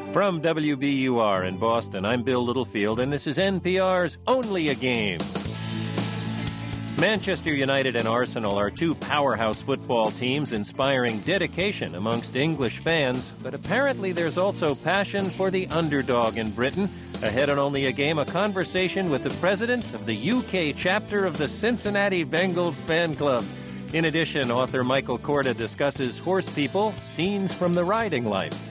From WBUR in Boston, I'm Bill Littlefield, and this is NPR's Only a Game. Manchester United and Arsenal are two powerhouse football teams inspiring dedication amongst English fans, but apparently there's also passion for the underdog in Britain. Ahead on Only a Game, a conversation with the president of the UK chapter of the Cincinnati Bengals fan club. In addition, author Michael Korda discusses Horse People, Scenes from the Riding Life.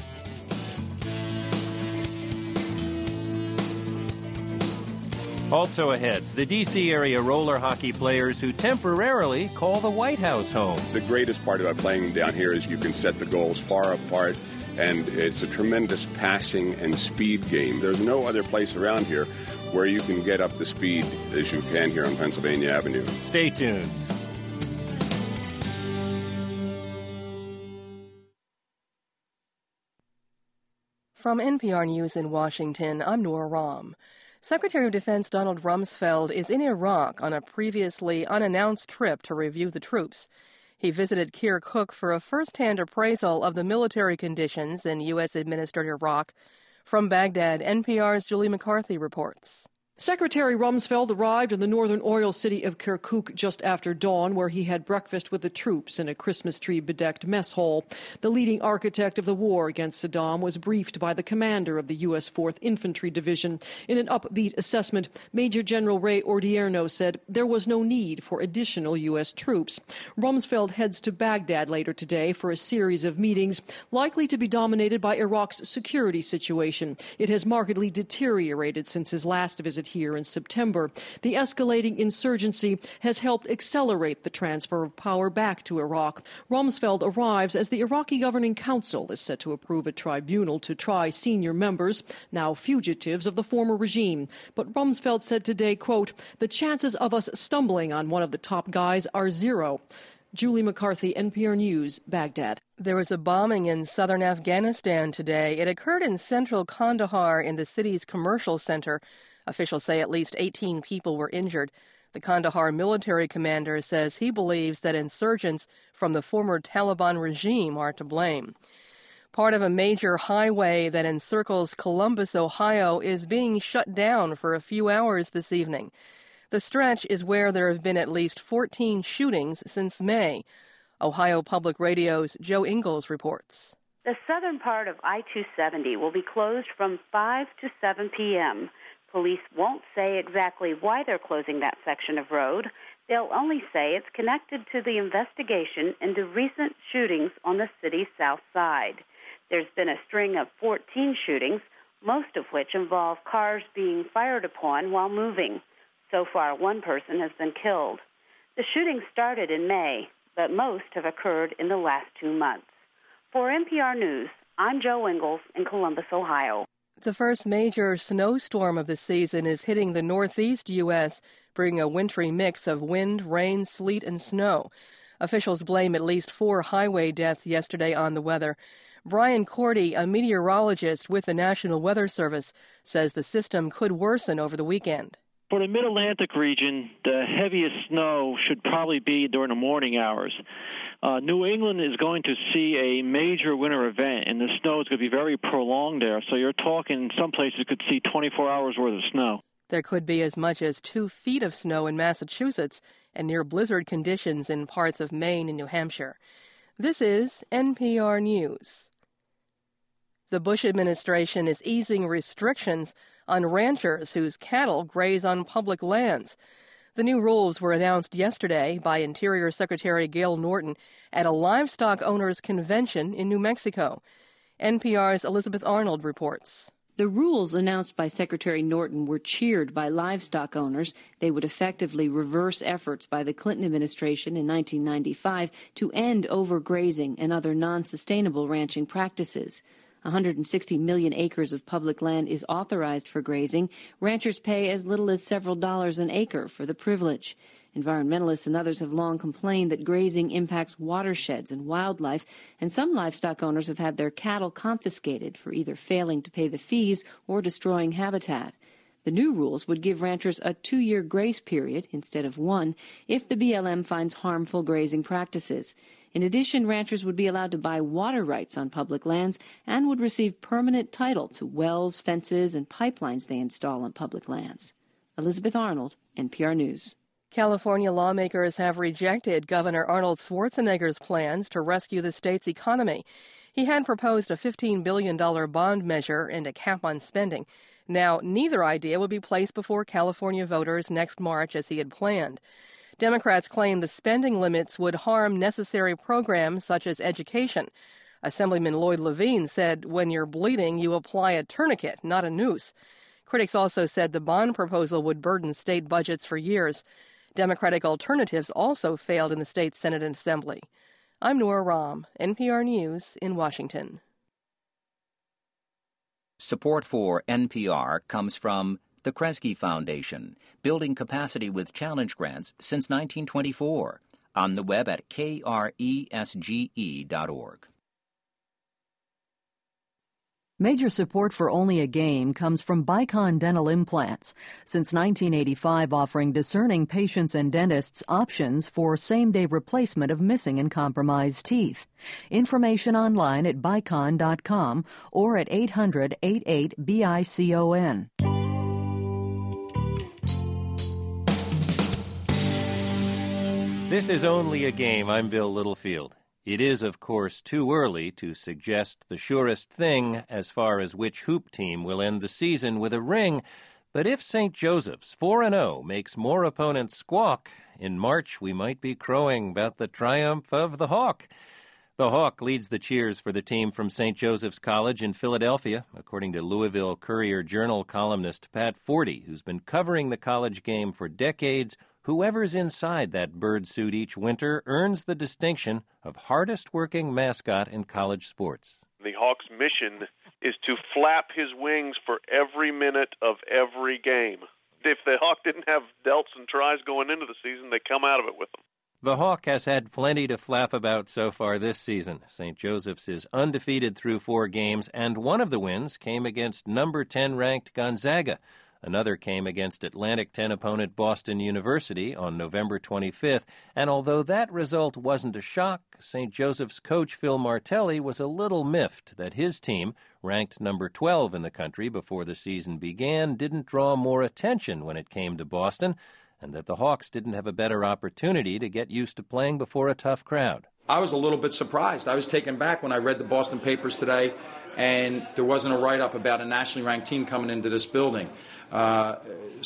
Also ahead, the D.C. area roller hockey players who temporarily call the White House home. The greatest part about playing down here is you can set the goals far apart, and it's a tremendous passing and speed game. There's no other place around here where you can get up the speed as you can here on Pennsylvania Avenue. Stay tuned. From NPR News in Washington, I'm Nora Rahm. Secretary of Defense Donald Rumsfeld is in Iraq on a previously unannounced trip to review the troops. He visited Kirkuk for a first-hand appraisal of the military conditions in U.S.-administered Iraq. From Baghdad, NPR's Julie McCarthy reports. Secretary Rumsfeld arrived in the northern oil city of Kirkuk just after dawn, where he had breakfast with the troops in a Christmas tree-bedecked mess hall. The leading architect of the war against Saddam was briefed by the commander of the U.S. 4th Infantry Division. In an upbeat assessment, Major General Ray Odierno said there was no need for additional U.S. troops. Rumsfeld heads to Baghdad later today for a series of meetings likely to be dominated by Iraq's security situation. It has markedly deteriorated since his last visit here in September. The escalating insurgency has helped accelerate the transfer of power back to Iraq. Rumsfeld arrives as the Iraqi Governing Council is set to approve a tribunal to try senior members, now fugitives of the former regime. But Rumsfeld said today, quote, "The chances of us stumbling on one of the top guys are zero." Julie McCarthy, NPR News, Baghdad. There was a bombing in southern Afghanistan today. It occurred in central Kandahar in the city's commercial center. Officials say at least 18 people were injured. The Kandahar military commander says he believes that insurgents from the former Taliban regime are to blame. Part of a major highway that encircles Columbus, Ohio, is being shut down for a few hours this evening. The stretch is where there have been at least 14 shootings since May. Ohio Public Radio's Joe Ingles reports. The southern part of I-270 will be closed from 5 to 7 p.m., Police won't say exactly why they're closing that section of road. They'll only say it's connected to the investigation into recent shootings on the city's south side. There's been a string of 14 shootings, most of which involve cars being fired upon while moving. So far, one person has been killed. The shootings started in May, but most have occurred in the last 2 months. For NPR News, I'm Joe Ingles in Columbus, Ohio. The first major snowstorm of the season is hitting the northeast U.S., bringing a wintry mix of wind, rain, sleet, and snow. Officials blame at least 4 highway deaths yesterday on the weather. Brian Cordy, a meteorologist with the National Weather Service, says the system could worsen over the weekend. For the Mid-Atlantic region, the heaviest snow should probably be during the morning hours. New England is going to see a major winter event, and the snow is going to be very prolonged there. So you're talking, in some places, you could see 24 hours worth of snow. There could be as much as 2 feet of snow in Massachusetts and near blizzard conditions in parts of Maine and New Hampshire. This is NPR News. The Bush administration is easing restrictions on ranchers whose cattle graze on public lands. The new rules were announced yesterday by Interior Secretary Gale Norton at a livestock owners' convention in New Mexico. NPR's Elizabeth Arnold reports. The rules announced by Secretary Norton were cheered by livestock owners. They would effectively reverse efforts by the Clinton administration in 1995 to end overgrazing and other non-sustainable ranching practices. 160 million acres of public land is authorized for grazing. Ranchers pay as little as several dollars an acre for the privilege. Environmentalists and others have long complained that grazing impacts watersheds and wildlife, and some livestock owners have had their cattle confiscated for either failing to pay the fees or destroying habitat. The new rules would give ranchers a 2-year grace period instead of 1 if the BLM finds harmful grazing practices. In addition, ranchers would be allowed to buy water rights on public lands and would receive permanent title to wells, fences, and pipelines they install on public lands. Elizabeth Arnold, NPR News. California lawmakers have rejected Governor Arnold Schwarzenegger's plans to rescue the state's economy. He had proposed a $15 billion bond measure and a cap on spending. Now, neither idea will be placed before California voters next March as he had planned. Democrats claim the spending limits would harm necessary programs such as education. Assemblyman Lloyd Levine said, when you're bleeding, you apply a tourniquet, not a noose. Critics also said the bond proposal would burden state budgets for years. Democratic alternatives also failed in the state Senate and Assembly. I'm Nora Rahm, NPR News in Washington. Support for NPR comes from the Kresge Foundation, building capacity with challenge grants since 1924. On the web at kresge.org. Major support for Only a Game comes from Bicon Dental Implants, since 1985 offering discerning patients and dentists options for same-day replacement of missing and compromised teeth. Information online at bicon.com or at 800-88-BICON. This is Only a Game. I'm Bill Littlefield. It is, of course, too early to suggest the surest thing as far as which hoop team will end the season with a ring, but if St. Joseph's 4-0 makes more opponents squawk, in March we might be crowing about the triumph of the Hawk. The Hawk leads the cheers for the team from St. Joseph's College in Philadelphia, according to Louisville Courier-Journal columnist Pat Forty, who's been covering the college game for decades. Whoever's inside that bird suit each winter earns the distinction of hardest-working mascot in college sports. The Hawk's mission is to flap his wings for every minute of every game. If the Hawk didn't have delts and tries going into the season, they come out of it with them. The Hawk has had plenty to flap about so far this season. St. Joseph's is undefeated through 4 games, and one of the wins came against number 10 ranked Gonzaga. Another came against Atlantic 10 opponent Boston University on November 25th, and although that result wasn't a shock, St. Joseph's coach Phil Martelli was a little miffed that his team, ranked number 12 in the country before the season began, didn't draw more attention when it came to Boston, and that the Hawks didn't have a better opportunity to get used to playing before a tough crowd. I was a little bit surprised. I was taken back when I read the Boston papers today, and there wasn't a write-up about a nationally ranked team coming into this building. And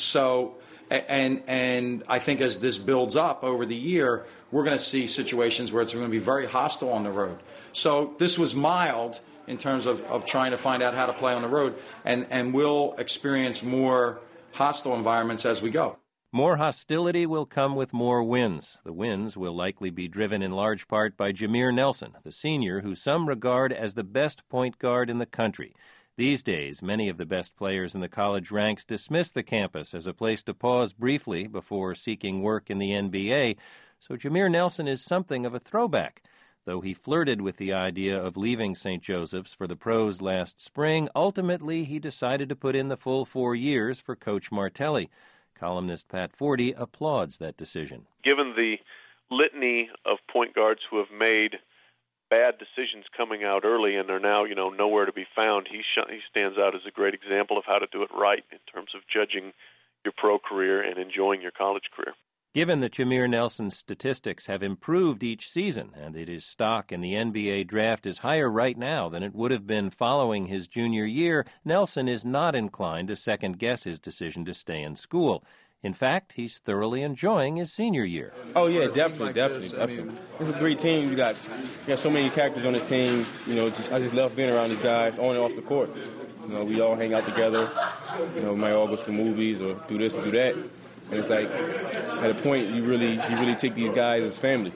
I think as this builds up over the year, we're going to see situations where it's going to be very hostile on the road. So this was mild in terms of trying to find out how to play on the road, and we'll experience more hostile environments as we go. More hostility will come with more wins. The wins will likely be driven in large part by Jameer Nelson, the senior who some regard as the best point guard in the country. These days, many of the best players in the college ranks dismiss the campus as a place to pause briefly before seeking work in the NBA, so Jameer Nelson is something of a throwback. Though he flirted with the idea of leaving St. Joseph's for the pros last spring, ultimately he decided to put in the full 4 years for Coach Martelli. Columnist Pat Forty applauds that decision. Given the litany of point guards who have made bad decisions coming out early and are now, nowhere to be found, he stands out as a great example of how to do it right in terms of judging your pro career and enjoying your college career. Given that Jameer Nelson's statistics have improved each season and that his stock in the NBA draft is higher right now than it would have been following his junior year, Nelson is not inclined to second-guess his decision to stay in school. In fact, he's thoroughly enjoying his senior year. Oh, yeah, definitely. It's a great team. You got so many characters on this team. I just love being around these guys on and off the court. We all hang out together. We might all go to movies or do this or do that. And it's like, at a point, you really take these guys as family.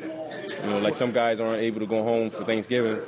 Like some guys aren't able to go home for Thanksgiving.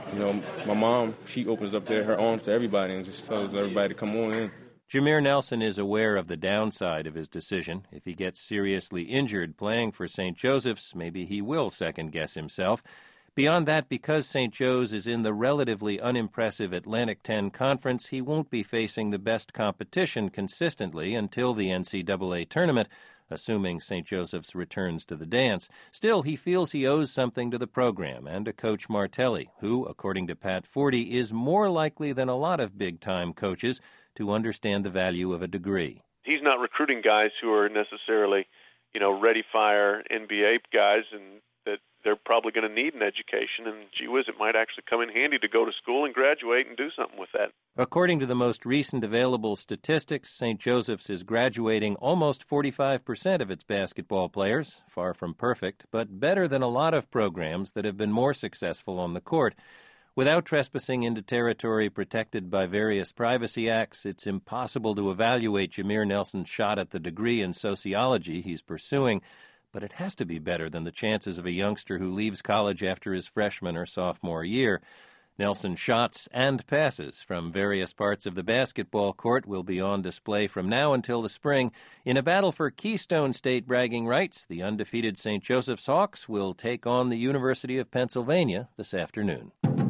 My mom, she opens up her arms to everybody and just tells everybody to come on in. Jameer Nelson is aware of the downside of his decision. If he gets seriously injured playing for St. Joseph's, maybe he will second-guess himself. Beyond that, because St. Joe's is in the relatively unimpressive Atlantic 10 Conference, he won't be facing the best competition consistently until the NCAA tournament, assuming St. Joseph's returns to the dance. Still, he feels he owes something to the program and to Coach Martelli, who, according to Pat Forty, is more likely than a lot of big-time coaches to understand the value of a degree. He's not recruiting guys who are necessarily, ready-fire NBA guys, and that they're probably going to need an education, and gee whiz, it might actually come in handy to go to school and graduate and do something with that. According to the most recent available statistics, St. Joseph's is graduating almost 45% of its basketball players, far from perfect, but better than a lot of programs that have been more successful on the court. Without trespassing into territory protected by various privacy acts, it's impossible to evaluate Jameer Nelson's shot at the degree in sociology he's pursuing, but it has to be better than the chances of a youngster who leaves college after his freshman or sophomore year. Nelson's shots and passes from various parts of the basketball court will be on display from now until the spring. In a battle for Keystone State bragging rights, the undefeated St. Joseph's Hawks will take on the University of Pennsylvania this afternoon.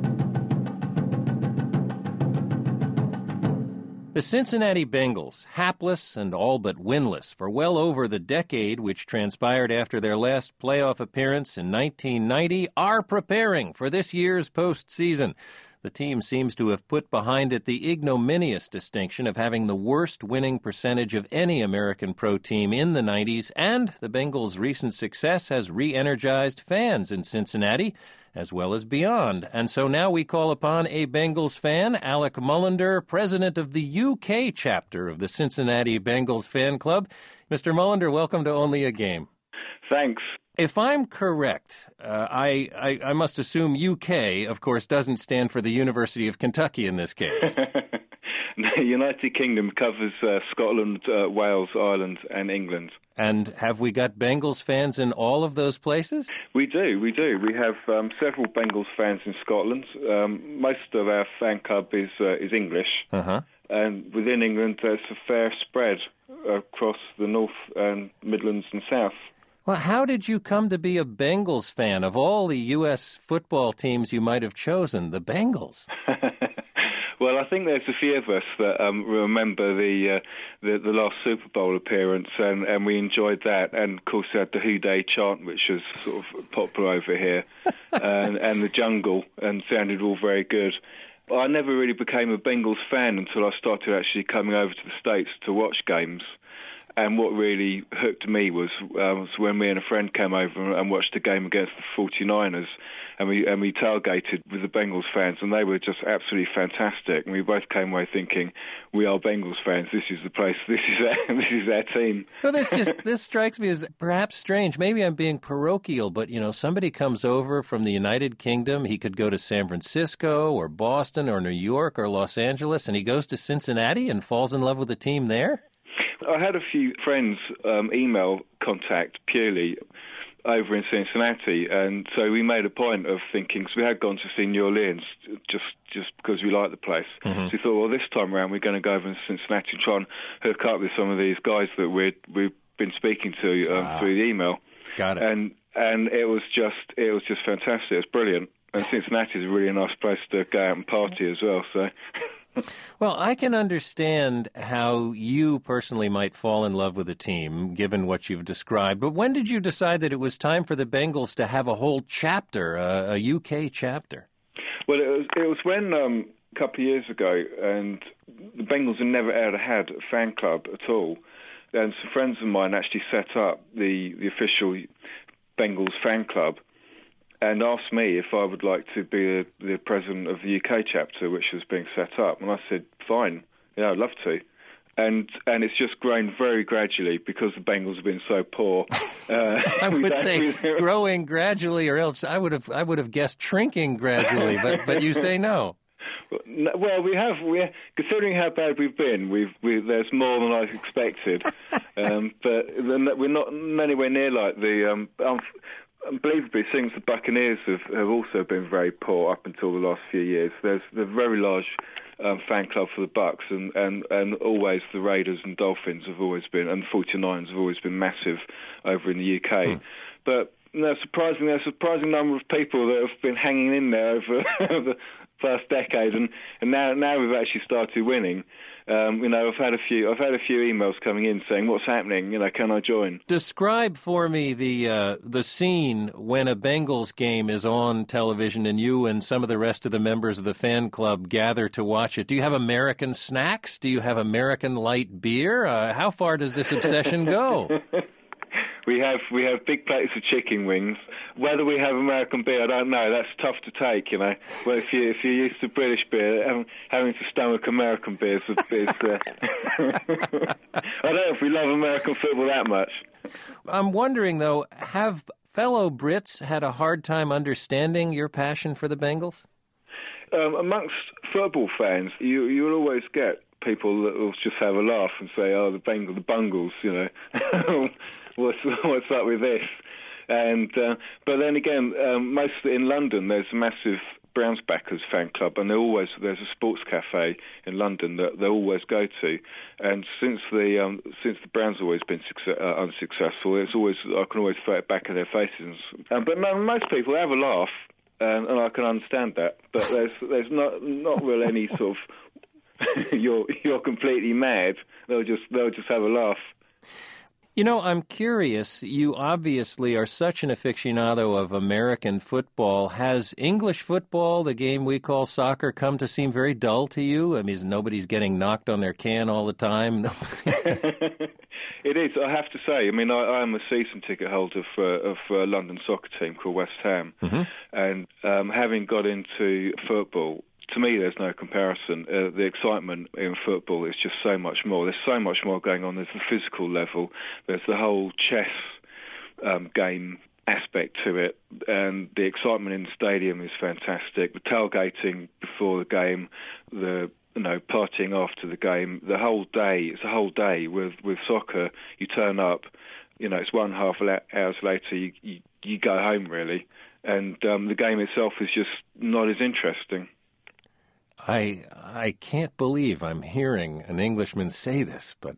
The Cincinnati Bengals, hapless and all but winless for well over the decade which transpired after their last playoff appearance in 1990, are preparing for this year's postseason. The team seems to have put behind it the ignominious distinction of having the worst winning percentage of any American pro team in the 90s, and the Bengals' recent success has re-energized fans in Cincinnati, as well as beyond. And so now we call upon a Bengals fan, Alec Mullender, president of the UK chapter of the Cincinnati Bengals fan club. Mr. Mullender, welcome to Only a Game. Thanks. If I'm correct, I must assume UK, of course, doesn't stand for the University of Kentucky in this case. The United Kingdom covers Scotland, Wales, Ireland, and England. And have we got Bengals fans in all of those places? We do. We have several Bengals fans in Scotland. Most of our fan club is English. Uh-huh. And within England, there's a fair spread across the North and Midlands and South. Well, how did you come to be a Bengals fan? Of all the U.S. football teams you might have chosen, the Bengals. Well, I think there's a few of us that remember the last Super Bowl appearance, and we enjoyed that. And, of course, had the Who Dey chant, which was sort of popular over here, and the jungle, and sounded all very good. I never really became a Bengals fan until I started actually coming over to the States to watch games. And what really hooked me was when me and a friend came over and watched a game against the 49ers, and we tailgated with the Bengals fans, and they were just absolutely fantastic. And we both came away thinking, we are Bengals fans. This is the place. This is our team. Well, this strikes me as perhaps strange. Maybe I'm being parochial, but somebody comes over from the United Kingdom. He could go to San Francisco or Boston or New York or Los Angeles, and he goes to Cincinnati and falls in love with the team there. I had a few friends email contact purely over in Cincinnati, and so we made a point of thinking, because we had gone to see New Orleans just because we liked the place. Mm-hmm. So we thought, well, this time around we're going to go over to Cincinnati and try and hook up with some of these guys that we've been speaking to through the email. Got it. And it was just fantastic. It was brilliant. And Cincinnati is a really nice place to go out and party as well. So. Well, I can understand how you personally might fall in love with a team, given what you've described. But when did you decide that it was time for the Bengals to have a whole chapter, a UK chapter? Well, it was when a couple of years ago, and the Bengals had never ever had a fan club at all. And some friends of mine actually set up the official Bengals fan club, and asked me if I would like to be the president of the UK chapter, which was being set up. And I said, fine, yeah, I'd love to. And it's just grown very gradually because the Bengals have been so poor. I would say growing gradually, or else I would have guessed shrinking gradually, but you say no. Well, we have considering how bad we've been. There's more than I expected, but we're not anywhere near like the. Unbelievably, since the Buccaneers have also been very poor up until the last few years. There's a very large fan club for the Bucks, and always the Raiders and Dolphins have always been, and the 49ers have always been massive over in the UK. But there's a surprising number of people that have been hanging in there over the past decade, and now we've actually started winning. I've had a few emails coming in saying, "What's happening? Can I join?" Describe for me the scene when a Bengals game is on television and you and some of the rest of the members of the fan club gather to watch it. Do you have American snacks? Do you have American light beer? How far does this obsession go? We have big plates of chicken wings. Whether we have American beer, I don't know. That's tough to take, Well, if you're used to British beer, having to stomach American beer is I don't know if we love American football that much. I'm wondering, though, have fellow Brits had a hard time understanding your passion for the Bengals? Amongst football fans, you'll always get people that will just have a laugh and say, "Oh, the Bungles, what's up with this?" And but then again, mostly in London, there's a massive Browns backers fan club, and there's a sports cafe in London that they always go to. And since the Browns have always been unsuccessful, I can always throw it back at their faces. But most people have a laugh, and I can understand that. But there's not really any sort of you're completely mad. They'll just have a laugh. I'm curious. You obviously are such an aficionado of American football. Has English football, the game we call soccer, come to seem very dull to you? I mean, nobody's getting knocked on their can all the time. It is, I have to say. I mean, I am a season ticket holder of a London soccer team called West Ham. Mm-hmm. And having got into football, to me, there's no comparison. The excitement in football is just so much more. There's so much more going on. There's the physical level. There's the whole chess game aspect to it. And the excitement in the stadium is fantastic. The tailgating before the game, the partying after the game, the whole day. It's a whole day. With soccer, you turn up, it's 1.5 hours later, you go home, really. And the game itself is just not as interesting. I can't believe I'm hearing an Englishman say this, but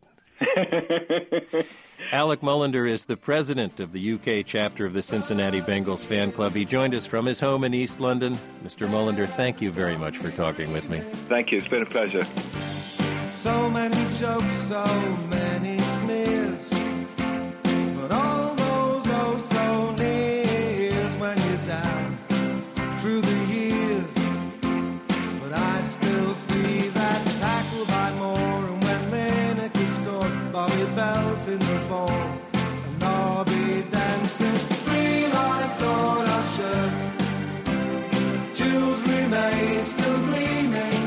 Alec Mullender is the president of the UK chapter of the Cincinnati Bengals fan club. He joined us from his home in East London. Mr. Mullender, thank you very much for talking with me. Thank you. It's been a pleasure. So many jokes, so many sneers, but all those oh so nears when you're down through the years. But I still see that tackle by Moore, and when Lineker scored, Bobby Belt in the ball, and Nobby dancing, 3 lines on our shirts, jewels remain still gleaming.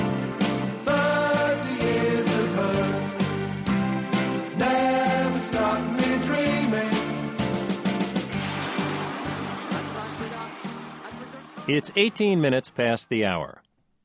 30 years of hurt never stopped me dreaming. It's 18 minutes past the hour.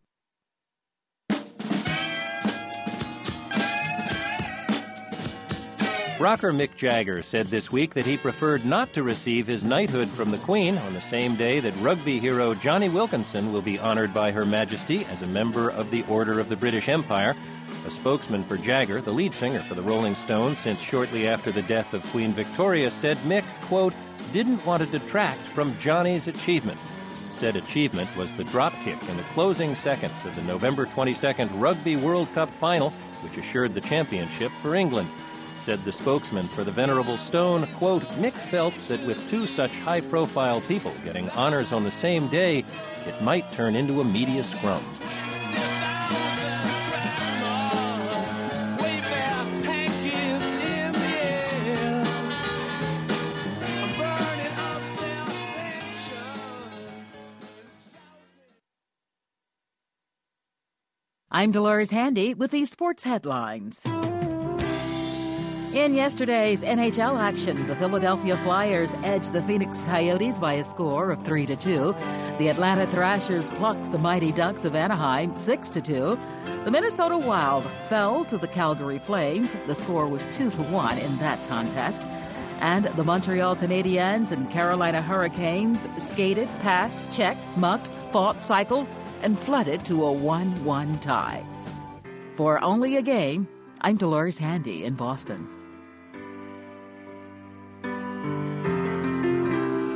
Rocker Mick Jagger said this week that he preferred not to receive his knighthood from the Queen on the same day that rugby hero Johnny Wilkinson will be honored by Her Majesty as a member of the Order of the British Empire. A spokesman for Jagger, the lead singer for the Rolling Stones since shortly after the death of Queen Victoria, said Mick, quote, didn't want to detract from Johnny's achievement. Said achievement was the dropkick in the closing seconds of the November 22nd Rugby World Cup final, which assured the championship for England. Said the spokesman for the Venerable Stone, quote, Mick felt that with two such high-profile people getting honors on the same day, it might turn into a media scrum. I'm Dolores Handy with these sports headlines. In yesterday's NHL action, the Philadelphia Flyers edged the Phoenix Coyotes by a score of 3-2. The Atlanta Thrashers plucked the Mighty Ducks of Anaheim 6-2. The Minnesota Wild fell to the Calgary Flames. The score was 2-1 in that contest. And the Montreal Canadiens and Carolina Hurricanes skated, passed, checked, mucked, fought, cycled, and flooded to a 1-1 tie. For Only a Game, I'm Dolores Handy in Boston.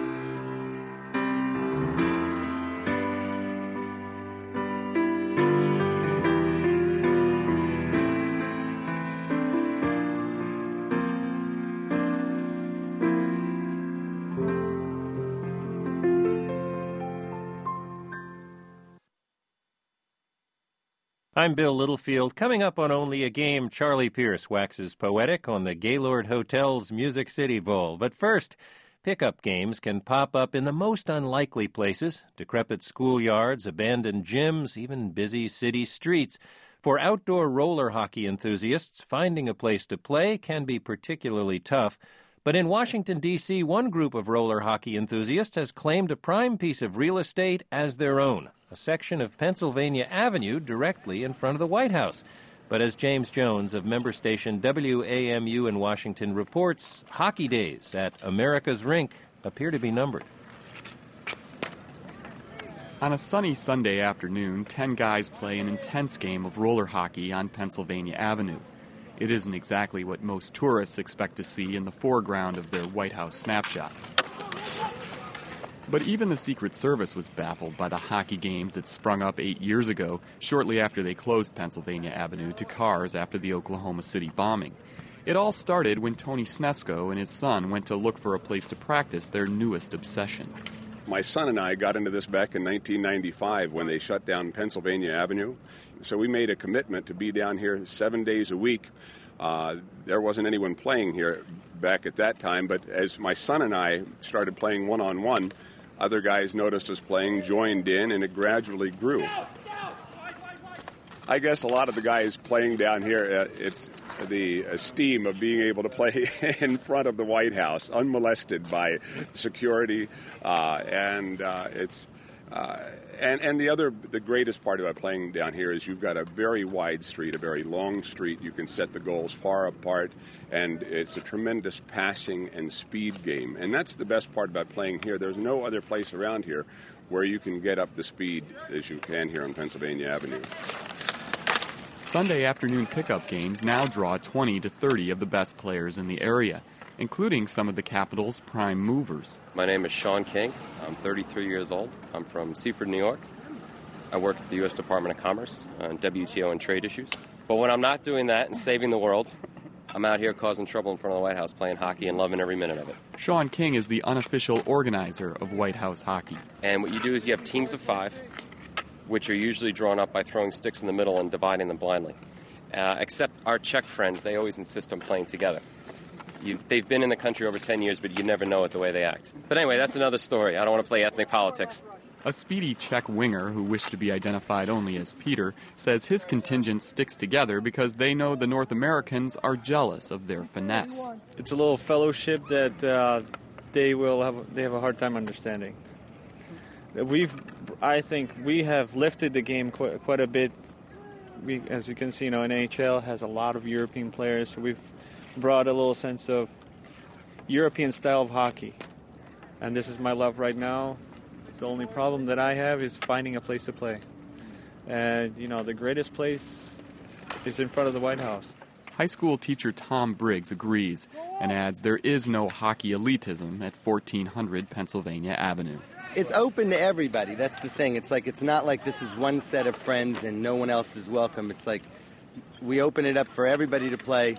I'm Bill Littlefield. Coming up on Only a Game, Charlie Pierce waxes poetic on the Gaylord Hotel's Music City Bowl. But first, pickup games can pop up in the most unlikely places: decrepit schoolyards, abandoned gyms, even busy city streets. For outdoor roller hockey enthusiasts, finding a place to play can be particularly tough. But in Washington, D.C., one group of roller hockey enthusiasts has claimed a prime piece of real estate as their own, a section of Pennsylvania Avenue directly in front of the White House. But as James Jones of member station WAMU in Washington reports, hockey days at America's Rink appear to be numbered. On a sunny Sunday afternoon, 10 guys play an intense game of roller hockey on Pennsylvania Avenue. It isn't exactly what most tourists expect to see in the foreground of their White House snapshots. But even the Secret Service was baffled by the hockey games that sprung up 8 years ago, shortly after they closed Pennsylvania Avenue to cars after the Oklahoma City bombing. It all started when Tony Snesko and his son went to look for a place to practice their newest obsession. My son and I got into this back in 1995 when they shut down Pennsylvania Avenue. So we made a commitment to be down here 7 days a week. There wasn't anyone playing here back at that time, but as my son and I started playing one-on-one, other guys noticed us playing, joined in, and it gradually grew. I guess a lot of the guys playing down here, it's the esteem of being able to play in front of the White House, unmolested by security, and the greatest part about playing down here is you've got a very wide street, a very long street. You can set the goals far apart, and it's a tremendous passing and speed game. And that's the best part about playing here. There's no other place around here where you can get up the speed as you can here on Pennsylvania Avenue. Sunday afternoon pickup games now draw 20 to 30 of the best players in the area, including some of the capital's prime movers. My name is Sean King. I'm 33 years old. I'm from Seaford, New York. I work at the U.S. Department of Commerce on WTO and trade issues. But when I'm not doing that and saving the world, I'm out here causing trouble in front of the White House playing hockey and loving every minute of it. Sean King is the unofficial organizer of White House hockey. And what you do is you have teams of 5, which are usually drawn up by throwing sticks in the middle and dividing them blindly. Except our Czech friends, they always insist on playing together. They've been in the country over 10 years, but you never know it the way they act. But anyway, that's another story. I don't want to play ethnic politics. A speedy Czech winger who wished to be identified only as Peter says his contingent sticks together because they know the North Americans are jealous of their finesse. It's a little fellowship that they have a hard time understanding. I think we have lifted the game quite a bit. As you can see, NHL has a lot of European players, so we've brought a little sense of European style of hockey. And this is my love right now. The only problem that I have is finding a place to play. And, the greatest place is in front of the White House. High school teacher Tom Briggs agrees and adds there is no hockey elitism at 1400 Pennsylvania Avenue. It's open to everybody. That's the thing. It's not like this is one set of friends and no one else is welcome. It's like we open it up for everybody to play.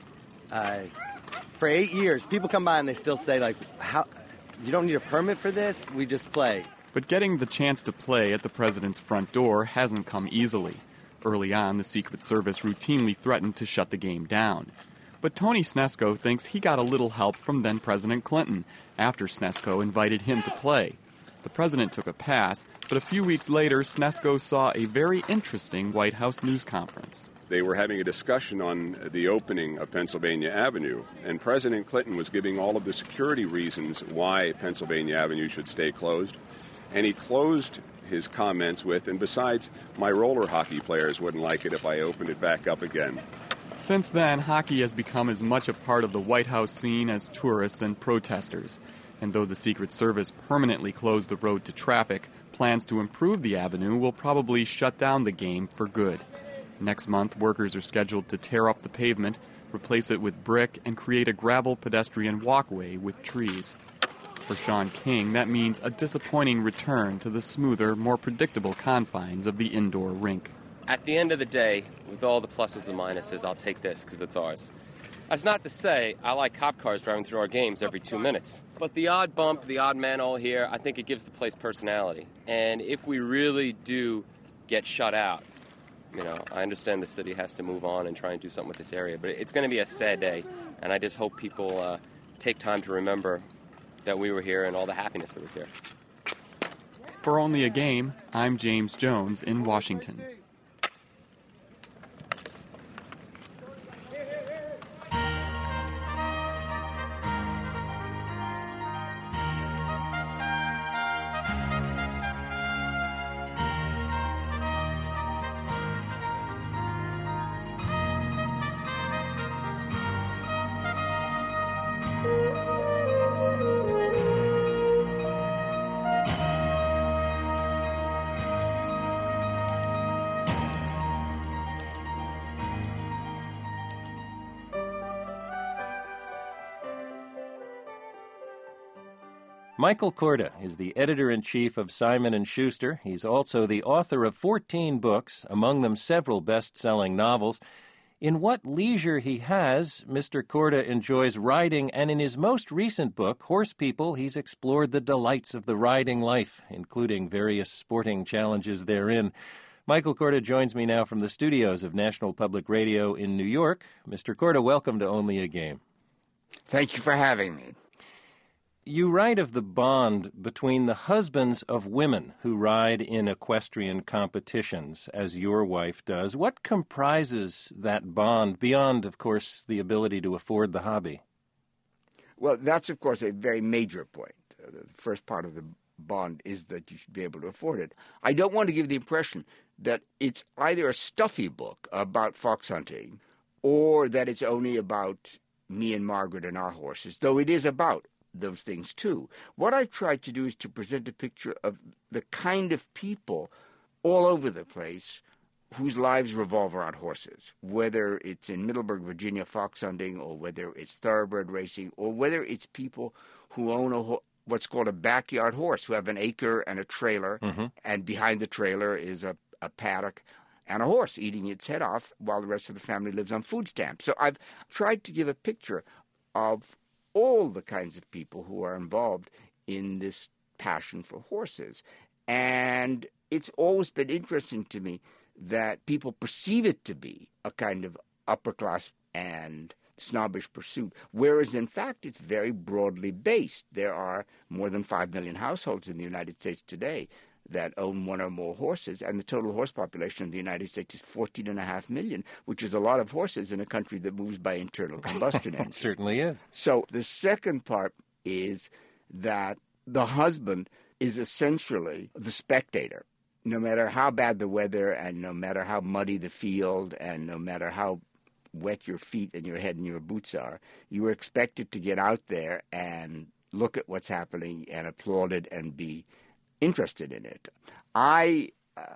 For 8 years, people come by and they still say, how you don't need a permit for this? We just play. But getting the chance to play at the president's front door hasn't come easily. Early on, the Secret Service routinely threatened to shut the game down. But Tony Snesko thinks he got a little help from then-President Clinton after Snesko invited him to play. The president took a pass, but a few weeks later, Snesko saw a very interesting White House news conference. They were having a discussion on the opening of Pennsylvania Avenue, and President Clinton was giving all of the security reasons why Pennsylvania Avenue should stay closed. And he closed his comments with, and besides, my roller hockey players wouldn't like it if I opened it back up again. Since then, hockey has become as much a part of the White House scene as tourists and protesters. And though the Secret Service permanently closed the road to traffic, plans to improve the avenue will probably shut down the game for good. Next month, workers are scheduled to tear up the pavement, replace it with brick, and create a gravel pedestrian walkway with trees. For Sean King, that means a disappointing return to the smoother, more predictable confines of the indoor rink. At the end of the day, with all the pluses and minuses, I'll take this because it's ours. That's not to say I like cop cars driving through our games every 2 minutes. But the odd bump, the odd manhole here, I think it gives the place personality. And if we really do get shut out, I understand the city has to move on and try and do something with this area, but it's going to be a sad day, and I just hope people take time to remember that we were here and all the happiness that was here. For Only a Game, I'm James Jones in Washington. Michael Korda is the editor-in-chief of Simon & Schuster. He's also the author of 14 books, among them several best-selling novels. In what leisure he has, Mr. Korda enjoys riding, and in his most recent book, Horse People, he's explored the delights of the riding life, including various sporting challenges therein. Michael Korda joins me now from the studios of National Public Radio in New York. Mr. Korda, welcome to Only a Game. Thank you for having me. You write of the bond between the husbands of women who ride in equestrian competitions, as your wife does. What comprises that bond beyond, of course, the ability to afford the hobby? Well, that's, of course, a very major point. The first part of the bond is that you should be able to afford it. I don't want to give the impression that it's either a stuffy book about fox hunting or that it's only about me and Margaret and our horses, though it is about those things too. What I've tried to do is to present a picture of the kind of people all over the place whose lives revolve around horses, whether it's in Middleburg, Virginia, fox hunting, or whether it's thoroughbred racing, or whether it's people who own what's called a backyard horse, who have an acre and a trailer, and behind the trailer is a paddock and a horse eating its head off while the rest of the family lives on food stamps. So I've tried to give a picture of all the kinds of people who are involved in this passion for horses. And it's always been interesting to me that people perceive it to be a kind of upper class and snobbish pursuit, whereas in fact it's very broadly based. There are more than 5 million households in the United States today that own one or more horses, and the total horse population in the United States is 14.5 million, which is a lot of horses in a country that moves by internal combustion engine. It certainly is. So the second part is that the husband is essentially the spectator. No matter how bad the weather and no matter how muddy the field and no matter how wet your feet and your head and your boots are, you are expected to get out there and look at what's happening and applaud it and be interested in it. I'm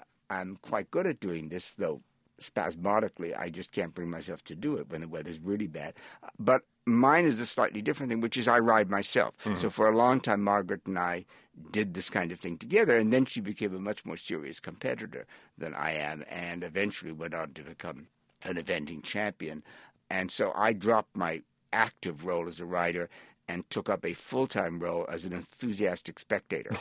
quite good at doing this, though spasmodically I just can't bring myself to do it when the weather's really bad. But mine is a slightly different thing, which is I ride myself. So for a long time, Margaret and I did this kind of thing together, and then she became a much more serious competitor than I am, and eventually went on to become an eventing champion. And so I dropped my active role as a rider and took up a full-time role as an enthusiastic spectator.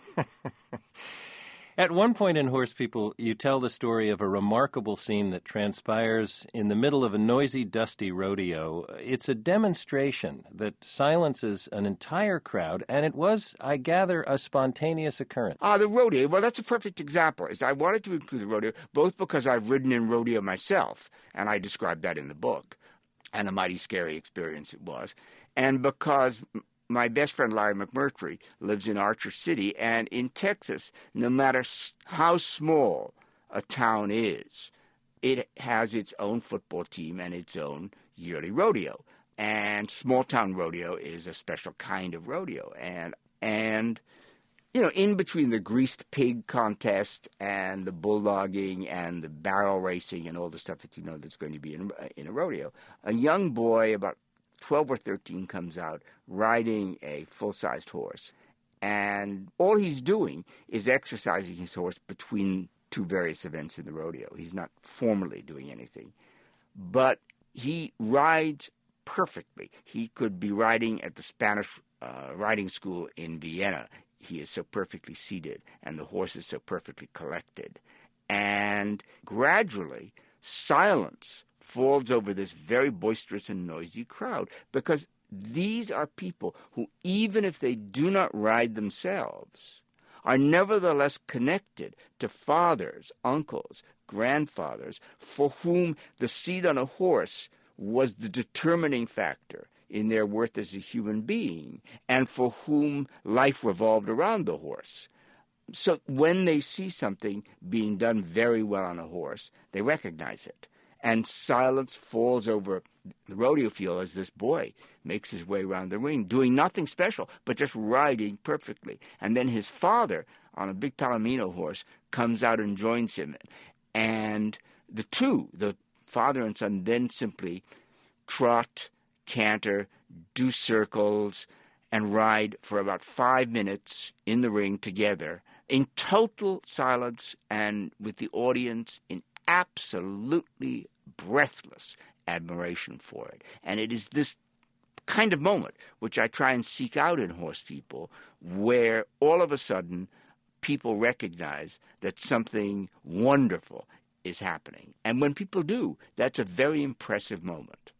At one point in Horse People, you tell the story of a remarkable scene that transpires in the middle of a noisy, dusty rodeo. It's a demonstration that silences an entire crowd, and it was, I gather, a spontaneous occurrence. The rodeo, well, that's a perfect example. I wanted to include the rodeo, both because I've ridden in rodeo myself, and I described that in the book, and a mighty scary experience it was, and because my best friend Larry McMurtry lives in Archer City, and in Texas, no matter how small a town is, it has its own football team and its own yearly rodeo. And small-town rodeo is a special kind of rodeo. And you know, in between the greased pig contest and the bulldogging and the barrel racing and all the stuff that you know that's going to be in a rodeo, a young boy about 12 or 13 comes out riding a full-sized horse. And all he's doing is exercising his horse between two various events in the rodeo. He's not formally doing anything. But he rides perfectly. He could be riding at the Spanish riding school in Vienna. He is so perfectly seated, and the horse is so perfectly collected. And gradually, silence falls over this very boisterous and noisy crowd, because these are people who, even if they do not ride themselves, are nevertheless connected to fathers, uncles, grandfathers, for whom the seat on a horse was the determining factor in their worth as a human being, and for whom life revolved around the horse. So when they see something being done very well on a horse, they recognize it. And silence falls over the rodeo field as this boy makes his way around the ring, doing nothing special, but just riding perfectly. And then his father, on a big Palomino horse, comes out and joins him. And the two, the father and son, then simply trot, canter, do circles, and ride for about 5 minutes in the ring together in total silence and with the audience in absolutely breathless admiration for it. And it is this kind of moment which I try and seek out in horse people, where all of a sudden people recognize that something wonderful is happening. And when people do, that's a very impressive moment.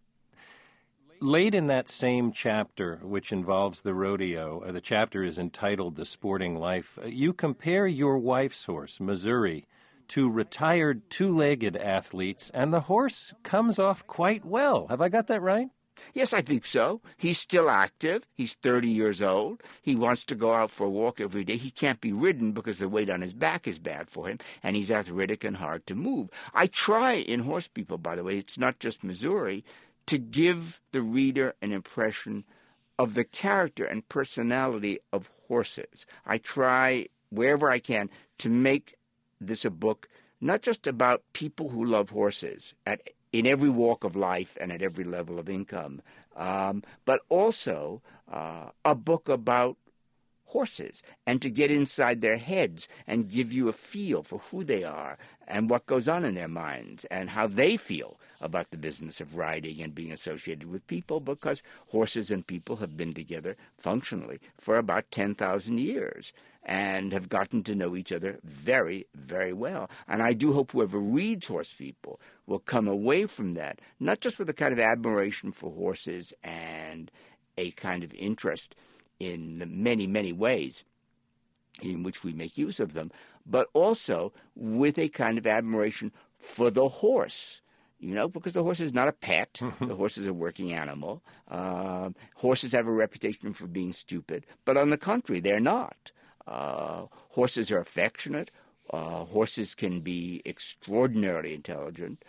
Late in that same chapter, which involves the rodeo, the chapter is entitled The Sporting Life, you compare your wife's horse, Missouri, to retired two-legged athletes, and the horse comes off quite well. Have I got that right? Yes, I think so. He's still active. He's 30 years old. He wants to go out for a walk every day. He can't be ridden because the weight on his back is bad for him, and he's arthritic and hard to move. I try in Horse People, by the way, it's not just Missouri, to give the reader an impression of the character and personality of horses. I try, wherever I can, to make this a book not just about people who love horses in every walk of life and at every level of income, but also a book about horses, and to get inside their heads and give you a feel for who they are and what goes on in their minds and how they feel about the business of riding and being associated with people, because horses and people have been together functionally for about 10,000 years and have gotten to know each other very, very well. And I do hope whoever reads Horse People will come away from that, not just with a kind of admiration for horses and a kind of interest in the many, many ways in which we make use of them, but also with a kind of admiration for the horse, because the horse is not a pet. The horse is a working animal. Horses have a reputation for being stupid, but on the contrary, they're not. Horses are affectionate. Horses can be extraordinarily intelligent.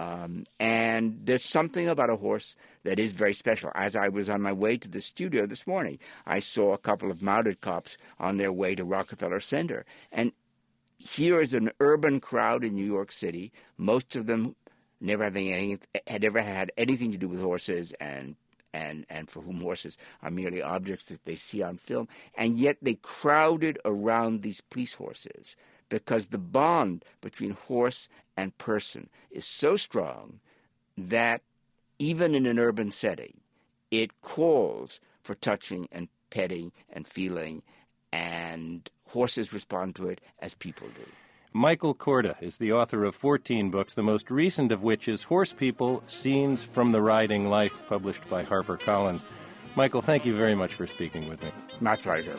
And there's something about a horse that is very special. As I was on my way to the studio this morning, I saw a couple of mounted cops on their way to Rockefeller Center. And here is an urban crowd in New York City, most of them had ever had anything to do with horses, and for whom horses are merely objects that they see on film. And yet they crowded around these police horses, because the bond between horse and person is so strong that even in an urban setting, it calls for touching and petting and feeling, and horses respond to it as people do. Michael Korda is the author of 14 books, the most recent of which is Horse People, Scenes from the Riding Life, published by HarperCollins. Michael, thank you very much for speaking with me. My pleasure.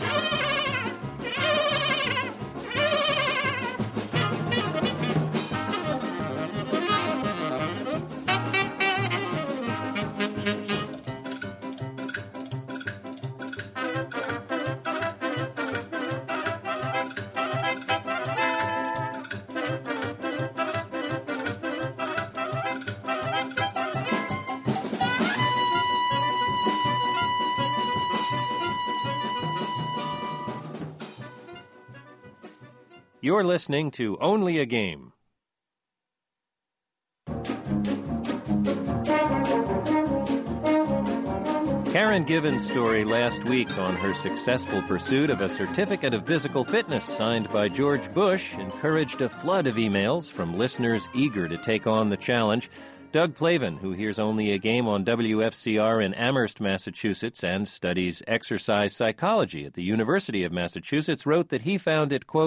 You're listening to Only a Game. Karen Given's story last week on her successful pursuit of a certificate of physical fitness signed by George Bush encouraged a flood of emails from listeners eager to take on the challenge. Doug Plavin, who hears Only a Game on WFCR in Amherst, Massachusetts, and studies exercise psychology at the University of Massachusetts, wrote that he found it, quote,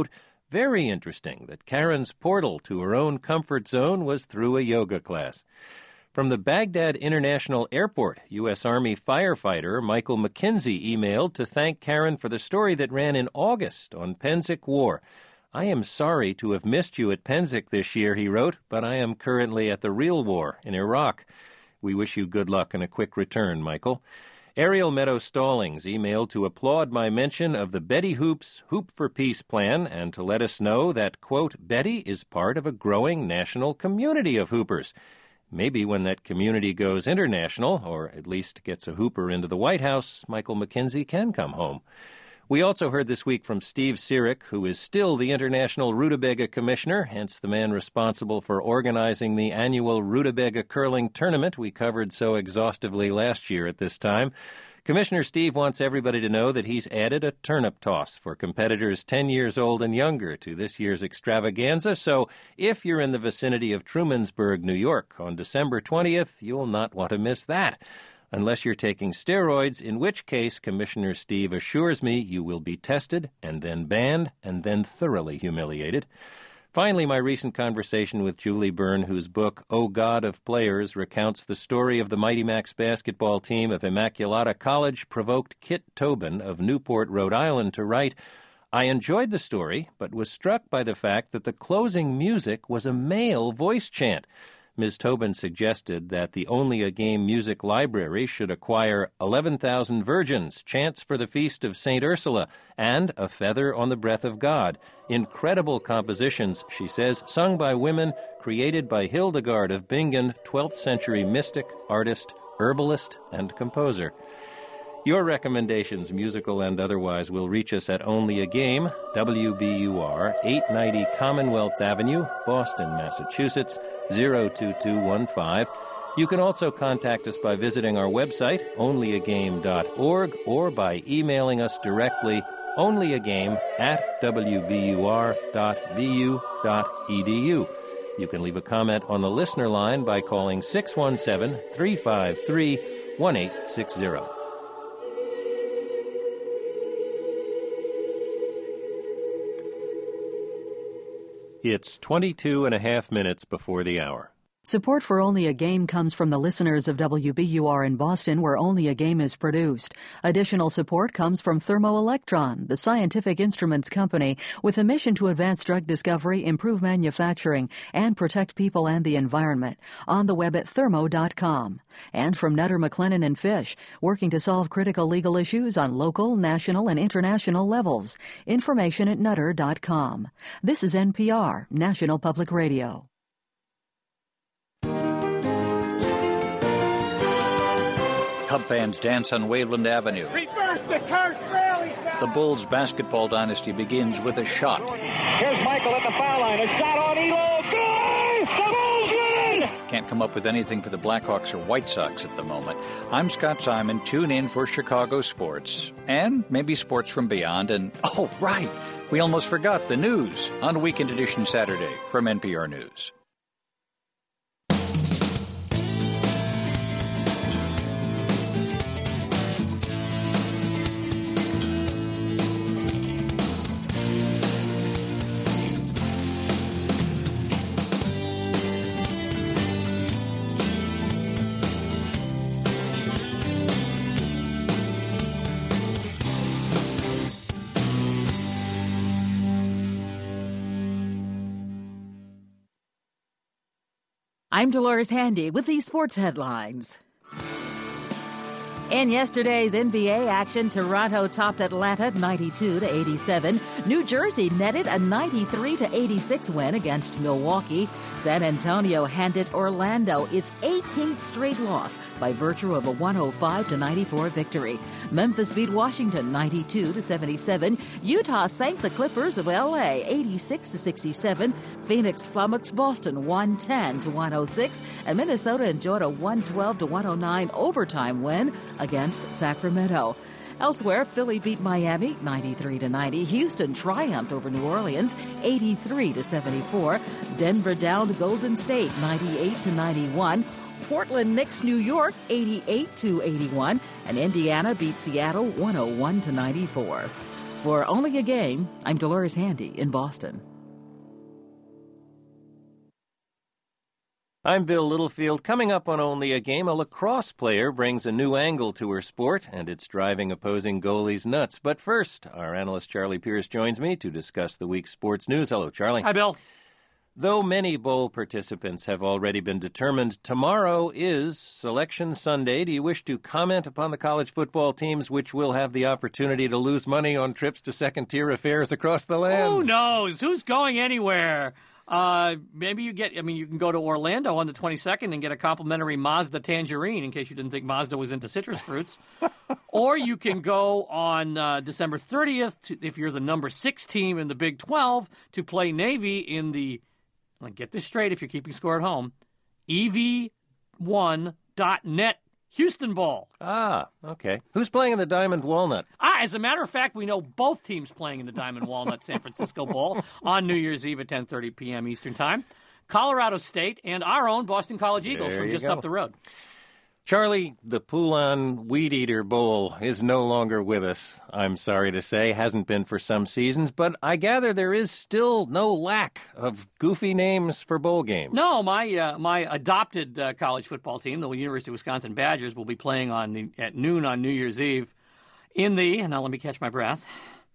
Very interesting that Karen's portal to her own comfort zone was through a yoga class. From the Baghdad International Airport, U.S. Army firefighter Michael McKenzie emailed to thank Karen for the story that ran in August on Penzik War. I am sorry to have missed you at Penzik this year, he wrote, but I am currently at the real war in Iraq. We wish you good luck and a quick return, Michael. Ariel Meadow Stallings emailed to applaud my mention of the Betty Hoops Hoop for Peace plan and to let us know that, quote, Betty is part of a growing national community of hoopers. Maybe when that community goes international, or at least gets a hooper into the White House, Michael McKenzie can come home. We also heard this week from Steve Sirik, who is still the International Rutabaga Commissioner, hence the man responsible for organizing the annual Rutabaga Curling Tournament we covered so exhaustively last year at this time. Commissioner Steve wants everybody to know that he's added a turnip toss for competitors 10 years old and younger to this year's extravaganza, so if you're in the vicinity of Trumansburg, New York, on December 20th, you'll not want to miss that. Unless you're taking steroids, in which case Commissioner Steve assures me you will be tested and then banned and then thoroughly humiliated. Finally, my recent conversation with Julie Byrne, whose book, O God of Players, recounts the story of the Mighty Macs basketball team of Immaculata College, provoked Kit Tobin of Newport, Rhode Island, to write, I enjoyed the story, but was struck by the fact that the closing music was a male voice chant. Ms. Tobin suggested that the Only a Game music library should acquire 11,000 Virgins, Chants for the Feast of St. Ursula, and A Feather on the Breath of God. Incredible compositions, she says, sung by women, created by Hildegard of Bingen, 12th century mystic, artist, herbalist, and composer. Your recommendations, musical and otherwise, will reach us at Only a Game, WBUR, 890 Commonwealth Avenue, Boston, Massachusetts, 02215. You can also contact us by visiting our website, onlyagame.org, or by emailing us directly, onlyagame@wbur.bu.edu. You can leave a comment on the listener line by calling 617-353-1860. It's 22 and a half minutes before the hour. Support for Only a Game comes from the listeners of WBUR in Boston, where Only a Game is produced. Additional support comes from Thermoelectron, the scientific instruments company with a mission to advance drug discovery, improve manufacturing, and protect people and the environment. On the web at thermo.com. And from Nutter, McLennan & Fish, working to solve critical legal issues on local, national, and international levels. Information at nutter.com. This is NPR, National Public Radio. Cub fans dance on Wayland Avenue. Reverse the curse rally. The Bulls' basketball dynasty begins with a shot. Here's Michael at the foul line. A shot on Elo. Good! The Bulls win! Can't come up with anything for the Blackhawks or White Sox at the moment. I'm Scott Simon. Tune in for Chicago sports. And maybe sports from beyond. And, oh, right, we almost forgot the news on Weekend Edition Saturday from NPR News. I'm Dolores Handy with these sports headlines. In yesterday's NBA action, Toronto topped Atlanta 92-87. New Jersey netted a 93-86 win against Milwaukee. San Antonio handed Orlando its 18th straight loss by virtue of a 105-94 victory. Memphis beat Washington 92-77. Utah sank the Clippers of LA 86-67. Phoenix flummoxed Boston 110-106, and Minnesota enjoyed a 112-109 overtime win against Sacramento. Elsewhere, Philly beat Miami 93-90. Houston triumphed over New Orleans 83-74. Denver downed Golden State 98-91. Portland nicks New York 88-81, and Indiana beat Seattle 101-94. For Only a Game, I'm Dolores Handy in Boston. I'm Bill Littlefield. Coming up on Only a Game, a lacrosse player brings a new angle to her sport, and it's driving opposing goalies nuts. But first, our analyst Charlie Pierce joins me to discuss the week's sports news. Hello, Charlie. Hi, Bill. Though many bowl participants have already been determined, tomorrow is Selection Sunday. Do you wish to comment upon the college football teams which will have the opportunity to lose money on trips to second-tier affairs across the land? Who knows? Who's going anywhere? Maybe you can go to Orlando on the 22nd and get a complimentary Mazda Tangerine, in case you didn't think Mazda was into citrus fruits. Or you can go on December 30th, if you're the number 6 team in the Big 12, to play Navy in the, get this straight if you're keeping score at home, EV1.net Houston Bowl. Ah, okay. Who's playing in the Diamond Walnut? As a matter of fact, we know both teams playing in the Diamond Walnut San Francisco Bowl on New Year's Eve at 10:30 p.m. Eastern Time. Colorado State and our own Boston College Eagles from just up the road. Charlie, the Poulon Weed Eater Bowl is no longer with us, I'm sorry to say. Hasn't been for some seasons, but I gather there is still no lack of goofy names for bowl games. No, my adopted college football team, the University of Wisconsin Badgers, will be playing at noon on New Year's Eve in now let me catch my breath,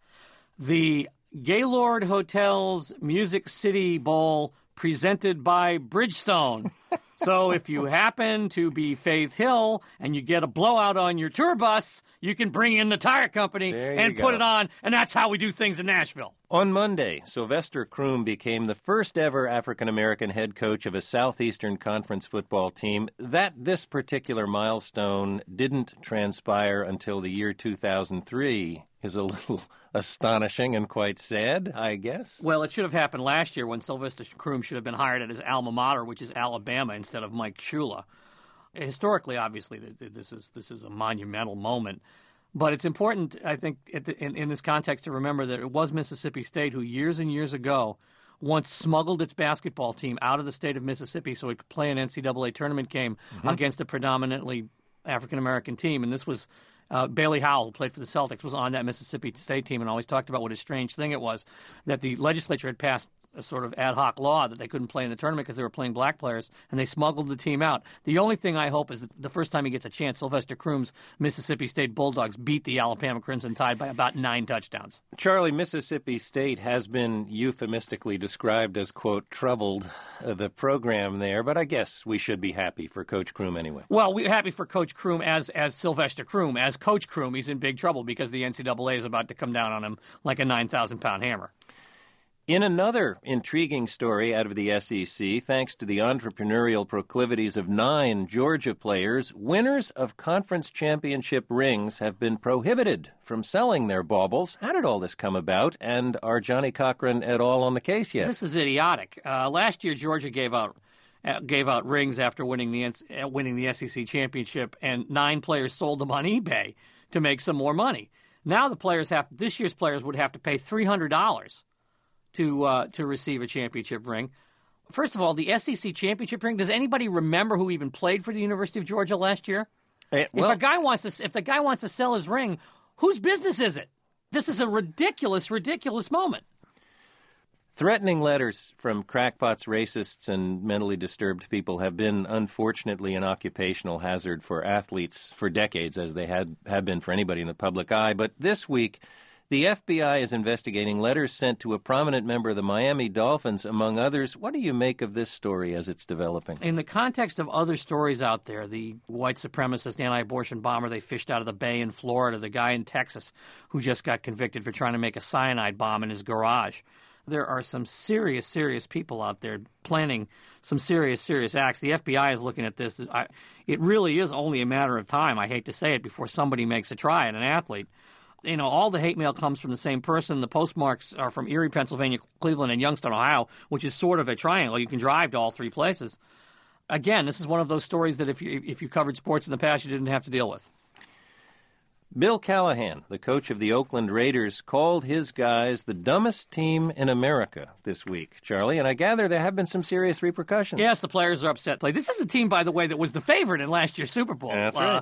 the Gaylord Hotels Music City Bowl presented by Bridgestone. So if you happen to be Faith Hill and you get a blowout on your tour bus, you can bring in the tire company and put it on, and that's how we do things in Nashville. On Monday, Sylvester Croom became the first ever African-American head coach of a Southeastern Conference football team. This particular milestone didn't transpire until the year 2003. Is a little astonishing and quite sad, I guess. Well, it should have happened last year when Sylvester Croom should have been hired at his alma mater, which is Alabama, instead of Mike Shula. Historically, obviously, this is a monumental moment. But it's important, I think, in this context to remember that it was Mississippi State who years and years ago once smuggled its basketball team out of the state of Mississippi so it could play an NCAA tournament game against a predominantly African-American team. And this was Bailey Howell, who played for the Celtics, was on that Mississippi State team and always talked about what a strange thing it was that the legislature had passed a sort of ad hoc law that they couldn't play in the tournament because they were playing black players, and they smuggled the team out. The only thing I hope is that the first time he gets a chance, Sylvester Croom's Mississippi State Bulldogs beat the Alabama Crimson Tide by about 9 touchdowns. Charlie, Mississippi State has been euphemistically described as, quote, troubled, the program there, but I guess we should be happy for Coach Croom anyway. Well, we're happy for Coach Croom as Sylvester Croom. As Coach Croom, he's in big trouble because the NCAA is about to come down on him like a 9,000-pound hammer. In another intriguing story out of the SEC, thanks to the entrepreneurial proclivities of 9 Georgia players, winners of conference championship rings have been prohibited from selling their baubles. How did all this come about? And are Johnny Cochran et al. On the case yet? This is idiotic. Last year, Georgia gave out rings after winning the SEC championship, and 9 players sold them on eBay to make some more money. Now this year's players would have to pay $300 to receive a championship ring. First of all, the SEC championship ring, does anybody remember who even played for the University of Georgia last year? If the guy wants to sell his ring, whose business is it? This is a ridiculous, ridiculous moment. Threatening letters from crackpots, racists, and mentally disturbed people have been, unfortunately, an occupational hazard for athletes for decades, as they have been for anybody in the public eye. But this week, the FBI is investigating letters sent to a prominent member of the Miami Dolphins, among others. What do you make of this story as it's developing? In the context of other stories out there, the white supremacist anti-abortion bomber they fished out of the Bay in Florida, the guy in Texas who just got convicted for trying to make a cyanide bomb in his garage. There are some serious, serious people out there planning some serious, serious acts. The FBI is looking at this. It really is only a matter of time, I hate to say it, before somebody makes a try at an athlete. You know, all the hate mail comes from the same person. The postmarks are from Erie, Pennsylvania, Cleveland, and Youngstown, Ohio, which is sort of a triangle. You can drive to all 3 places. Again, this is one of those stories that if you covered sports in the past, you didn't have to deal with. Bill Callahan, the coach of the Oakland Raiders, called his guys the dumbest team in America this week, Charlie, and I gather there have been some serious repercussions. Yes, the players are upset. This is a team, by the way, that was the favorite in last year's Super Bowl. That's right.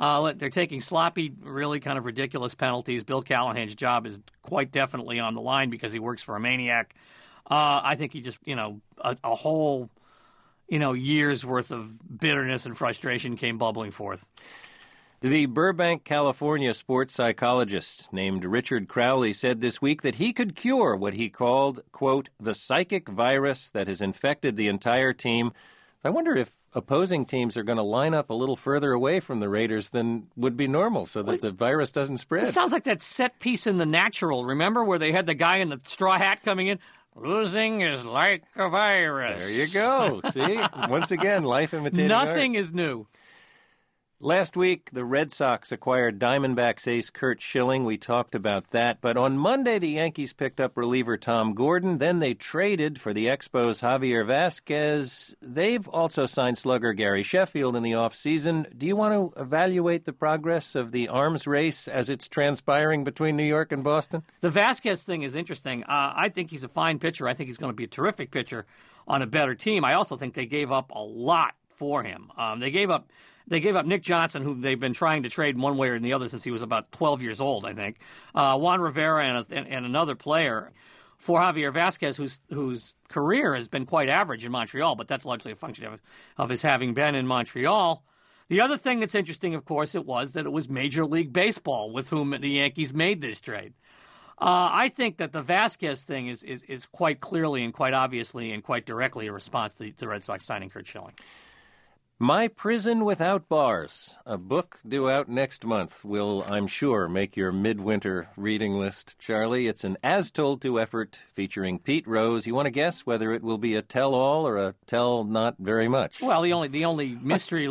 They're taking sloppy, really kind of ridiculous penalties. Bill Callahan's job is quite definitely on the line because he works for a maniac. I think he just, a whole, year's worth of bitterness and frustration came bubbling forth. The Burbank, California sports psychologist named Richard Crowley said this week that he could cure what he called, quote, the psychic virus that has infected the entire team. I wonder if opposing teams are going to line up a little further away from the Raiders than would be normal so that the virus doesn't spread. It sounds like that set piece in The Natural, remember, where they had the guy in the straw hat coming in? Losing is like a virus. There you go. See? Once again, life imitating Nothing art. is new. Last week, the Red Sox acquired Diamondbacks ace Curt Schilling. We talked about that. But on Monday, the Yankees picked up reliever Tom Gordon. Then they traded for the Expos' Javier Vasquez. They've also signed slugger Gary Sheffield in the offseason. Do you want to evaluate the progress of the arms race as it's transpiring between New York and Boston? The Vasquez thing is interesting. I think he's a fine pitcher. I think he's going to be a terrific pitcher on a better team. I also think they gave up a lot for him. They gave up Nick Johnson, who they've been trying to trade one way or the other since he was about 12 years old, I think. Juan Rivera and another player for Javier Vasquez, whose career has been quite average in Montreal, but that's largely a function of his having been in Montreal. The other thing that's interesting, of course, it was Major League Baseball with whom the Yankees made this trade. I think that the Vasquez thing is quite clearly and quite obviously and quite directly a response to the Red Sox signing Curt Schilling. My Prison Without Bars, a book due out next month, will, I'm sure, make your midwinter reading list. Charlie, it's an as-told-to effort featuring Pete Rose. You want to guess whether it will be a tell-all or a tell-not-very-much? Well, the only mystery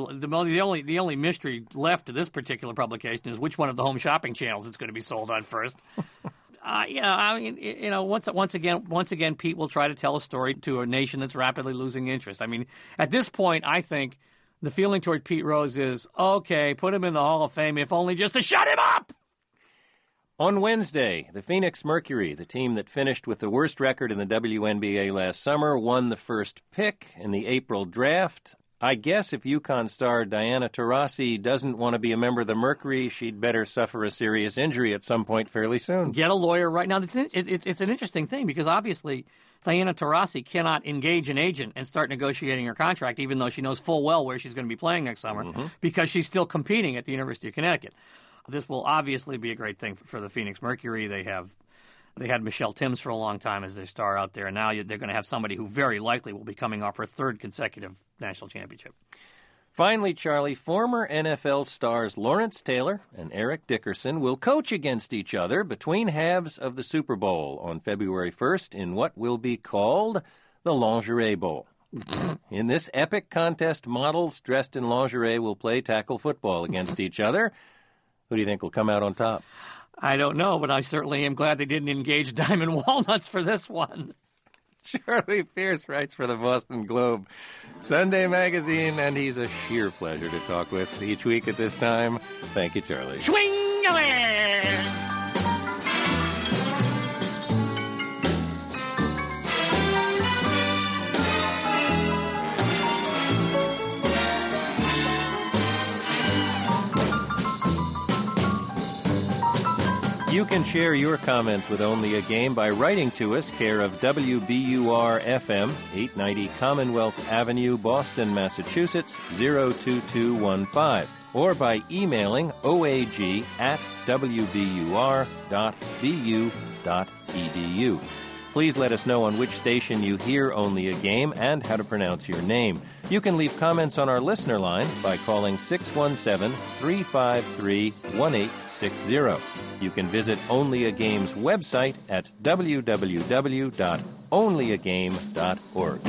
left to this particular publication is which one of the home shopping channels it's going to be sold on first. Once again, Pete will try to tell a story to a nation that's rapidly losing interest. I mean, at this point, I think the feeling toward Pete Rose is, okay, put him in the Hall of Fame, if only just to shut him up! On Wednesday, the Phoenix Mercury, the team that finished with the worst record in the WNBA last summer, won the first pick in the April draft. I guess if UConn star Diana Taurasi doesn't want to be a member of the Mercury, she'd better suffer a serious injury at some point fairly soon. Get a lawyer right now. It's an interesting thing because obviously Diana Taurasi cannot engage an agent and start negotiating her contract, even though she knows full well where she's going to be playing next summer, because she's still competing at the University of Connecticut. This will obviously be a great thing for the Phoenix Mercury. They had Michelle Timms for a long time as their star out there, and now they're going to have somebody who very likely will be coming off her third consecutive national championship. Finally, Charlie, former NFL stars Lawrence Taylor and Eric Dickerson will coach against each other between halves of the Super Bowl on February 1st in what will be called the Lingerie Bowl. In this epic contest, models dressed in lingerie will play tackle football against each other. Who do you think will come out on top? I don't know, but I certainly am glad they didn't engage Diamond Walnuts for this one. Charlie Pierce writes for the Boston Globe Sunday Magazine, and he's a sheer pleasure to talk with each week at this time. Thank you, Charlie. Swing-a-land! You can share your comments with Only a Game by writing to us, care of WBUR-FM, 890 Commonwealth Avenue, Boston, Massachusetts, 02215, or by emailing oag@wbur.bu.edu. Please let us know on which station you hear Only a Game and how to pronounce your name. You can leave comments on our listener line by calling 617-353-1860. You can visit Only a Game's website at www.onlyagame.org.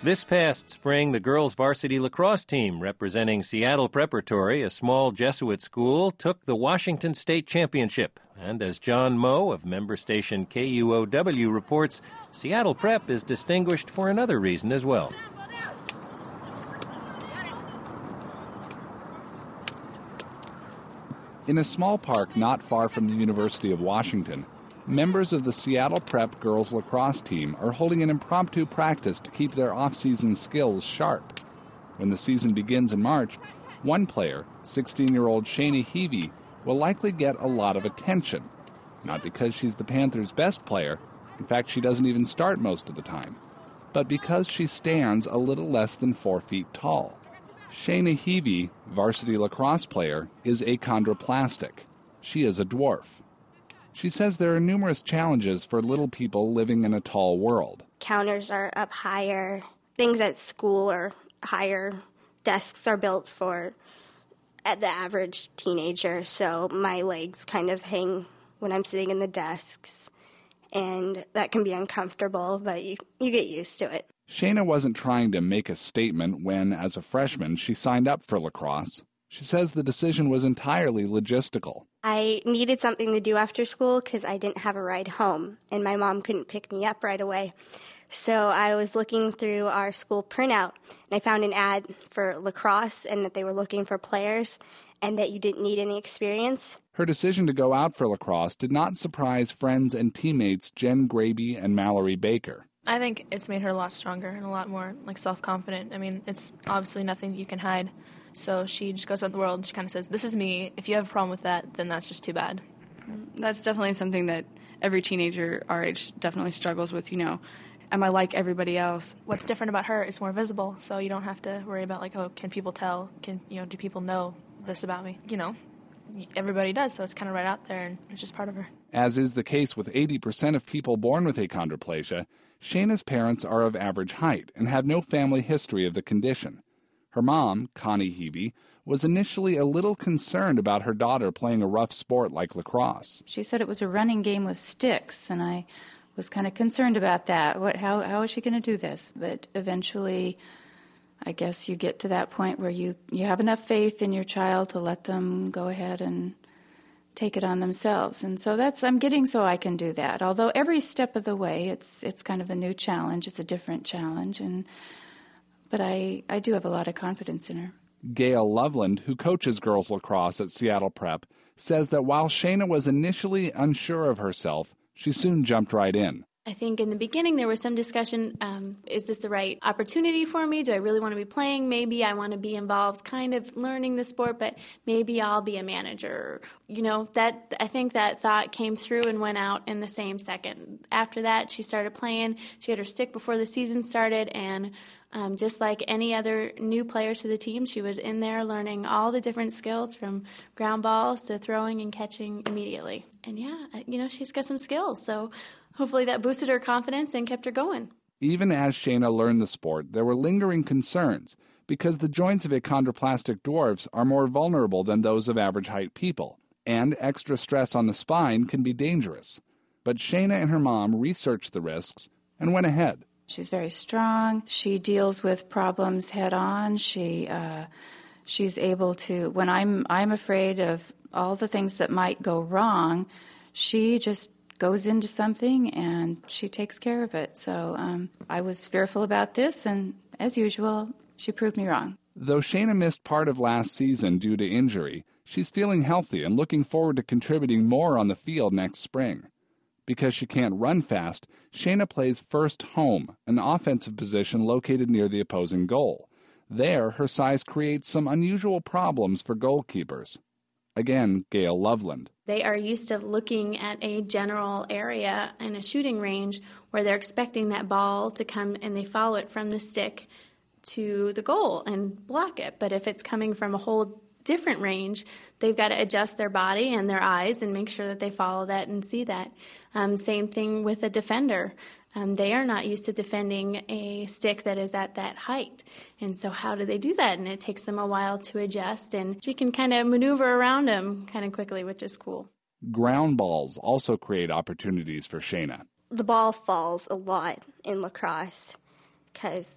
This past spring, the girls' varsity lacrosse team representing Seattle Preparatory, a small Jesuit school, took the Washington State Championship. And as John Moe of member station KUOW reports, Seattle Prep is distinguished for another reason as well. In a small park not far from the University of Washington, members of the Seattle Prep girls lacrosse team are holding an impromptu practice to keep their off-season skills sharp. When the season begins in March, one player, 16-year-old Shayna Heavey, will likely get a lot of attention. Not because she's the Panthers' best player, in fact she doesn't even start most of the time, but because she stands a little less than 4 feet tall. Shayna Heavey, varsity lacrosse player, is achondroplastic. She is a dwarf. She says there are numerous challenges for little people living in a tall world. Counters are up higher. Things at school are higher. Desks are built for the average teenager, so my legs kind of hang when I'm sitting in the desks, and that can be uncomfortable, but you get used to it. Shayna wasn't trying to make a statement when, as a freshman, she signed up for lacrosse. She says the decision was entirely logistical. I needed something to do after school because I didn't have a ride home, and my mom couldn't pick me up right away. So I was looking through our school printout, and I found an ad for lacrosse and that they were looking for players and that you didn't need any experience. Her decision to go out for lacrosse did not surprise friends and teammates Jen Graby and Mallory Baker. I think it's made her a lot stronger and a lot more self-confident. I mean, it's obviously nothing you can hide. So she just goes out in the world and she kind of says, this is me. If you have a problem with that, then that's just too bad. That's definitely something that every teenager our age definitely struggles with, am I like everybody else? What's different about her, it's more visible, so you don't have to worry about, can people tell? Do people know this about me? Everybody does, so it's kind of right out there, and it's just part of her. As is the case with 80% of people born with achondroplasia, Shayna's parents are of average height and have no family history of the condition. Her mom, Connie Heavey, was initially a little concerned about her daughter playing a rough sport like lacrosse. She said it was a running game with sticks, and I was kind of concerned about that. How is she going to do this? But eventually, I guess you get to that point where you have enough faith in your child to let them go ahead and take it on themselves. And so I'm getting so I can do that. Although every step of the way, it's kind of a new challenge. It's a different challenge, but I do have a lot of confidence in her. Gail Loveland, who coaches girls lacrosse at Seattle Prep, says that while Shayna was initially unsure of herself, she soon jumped right in. I think in the beginning there was some discussion, is this the right opportunity for me? Do I really want to be playing? Maybe I want to be involved kind of learning the sport, but maybe I'll be a manager. I think that thought came through and went out in the same second. After that, she started playing. She had her stick before the season started, and just like any other new player to the team, she was in there learning all the different skills from ground balls to throwing and catching immediately. And she's got some skills, so hopefully that boosted her confidence and kept her going. Even as Shayna learned the sport, there were lingering concerns because the joints of achondroplastic dwarfs are more vulnerable than those of average-height people, and extra stress on the spine can be dangerous. But Shayna and her mom researched the risks and went ahead. She's very strong. She deals with problems head-on. She's able to, when I'm afraid of all the things that might go wrong, she just goes into something and she takes care of it. So I was fearful about this, and as usual, she proved me wrong. Though Shayna missed part of last season due to injury, she's feeling healthy and looking forward to contributing more on the field next spring. Because she can't run fast, Shayna plays first home, an offensive position located near the opposing goal. There, her size creates some unusual problems for goalkeepers. Again, Gail Loveland. They are used to looking at a general area in a shooting range where they're expecting that ball to come and they follow it from the stick to the goal and block it. But if it's coming from a whole different range, they've got to adjust their body and their eyes and make sure that they follow that and see that. Same thing with a defender. They are not used to defending a stick that is at that height. And so how do they do that? And it takes them a while to adjust, and she can kind of maneuver around them kind of quickly, which is cool. Ground balls also create opportunities for Shayna. The ball falls a lot in lacrosse because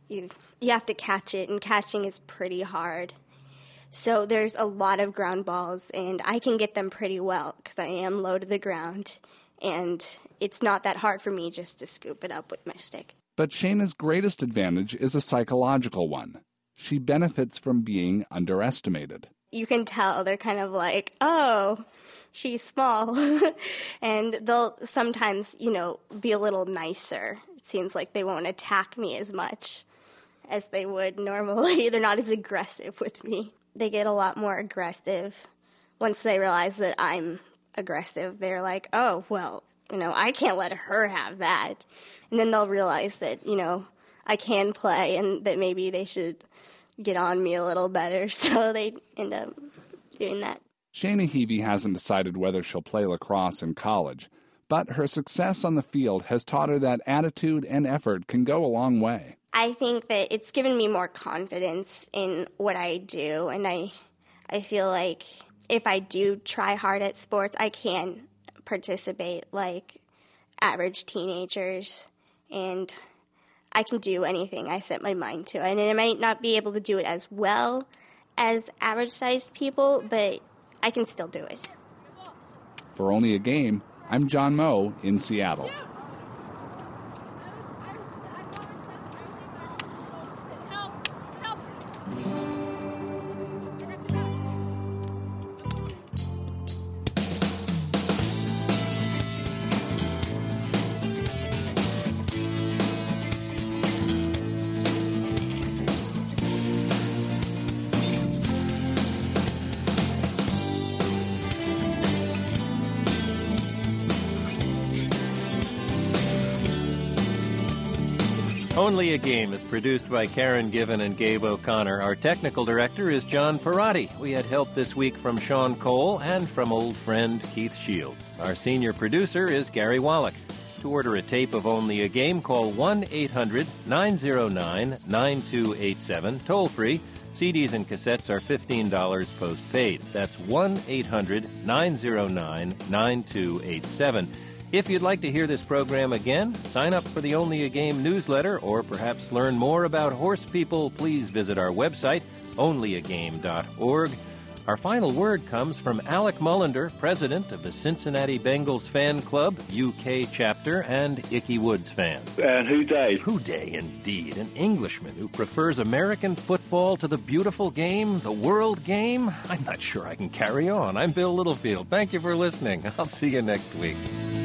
you have to catch it, and catching is pretty hard. So there's a lot of ground balls, and I can get them pretty well because I am low to the ground, and it's not that hard for me just to scoop it up with my stick. But Shayna's greatest advantage is a psychological one. She benefits from being underestimated. You can tell they're kind of like, oh, she's small. And they'll sometimes, be a little nicer. It seems like they won't attack me as much as they would normally. They're not as aggressive with me. They get a lot more aggressive once they realize that I'm aggressive. They're like, oh, well, I can't let her have that. And then they'll realize that, I can play and that maybe they should get on me a little better. So they end up doing that. Shayna Heavey hasn't decided whether she'll play lacrosse in college, but her success on the field has taught her that attitude and effort can go a long way. I think that it's given me more confidence in what I do, and I feel like if I do try hard at sports, I can participate like average teenagers, and I can do anything I set my mind to. And I might not be able to do it as well as average-sized people, but I can still do it. For Only a Game, I'm John Moe in Seattle. Only a Game is produced by Karen Given and Gabe O'Connor. Our technical director is John Perotti. We had help this week from Sean Cole and from old friend Keith Shields. Our senior producer is Gary Wallach. To order a tape of Only a Game, call 1-800-909-9287, toll-free. CDs and cassettes are $15 postpaid. That's 1-800-909-9287. If you'd like to hear this program again, sign up for the Only a Game newsletter, or perhaps learn more about horse people, please visit our website, onlyagame.org. Our final word comes from Alec Mullender, president of the Cincinnati Bengals Fan Club, UK chapter, and Icky Woods fan. And who day? Who day, indeed. An Englishman who prefers American football to the beautiful game, the world game. I'm not sure I can carry on. I'm Bill Littlefield. Thank you for listening. I'll see you next week.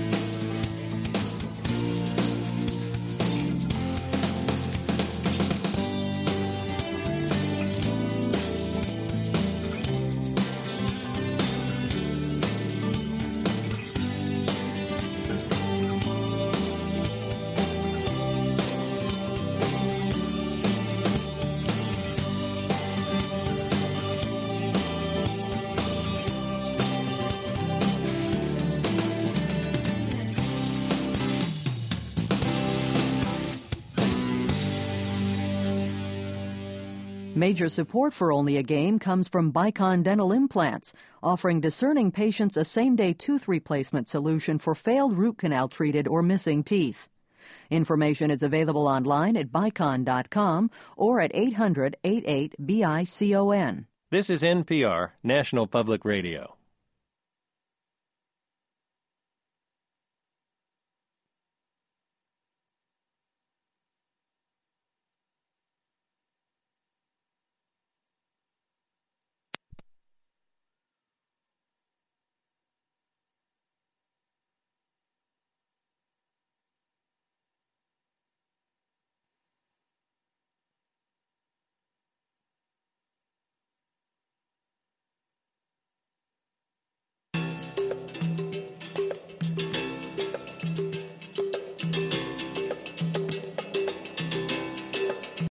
Major support for Only a Game comes from Bicon Dental Implants, offering discerning patients a same-day tooth replacement solution for failed root canal-treated or missing teeth. Information is available online at bicon.com or at 800-88-BICON. This is NPR, National Public Radio.